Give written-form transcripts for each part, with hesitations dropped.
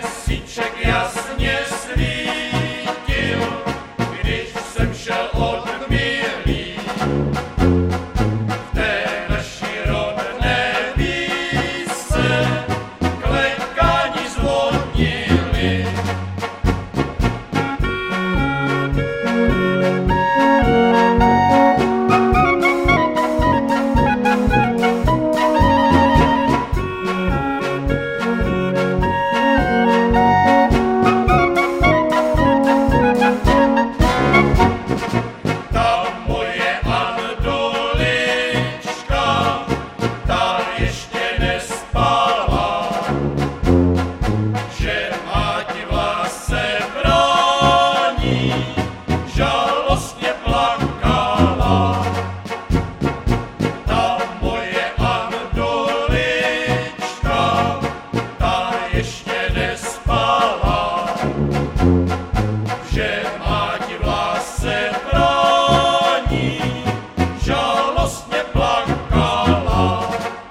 Měsíček jasně svítil, když jsem šel od milý. V té naší rodné víse klekání zvonily. Žalostně plakala, ta moje Andolička, ta ještě nespala, že máť v lásce brání, žalostně plakala.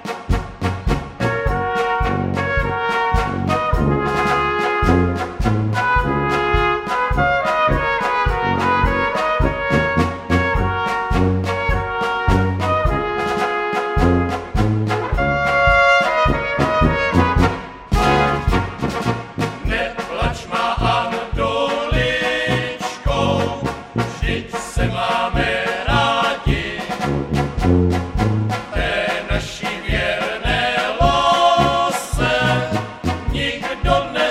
Neplač má Andoličko, vždyť se máme rádi. Té naší věrné lásce nikdo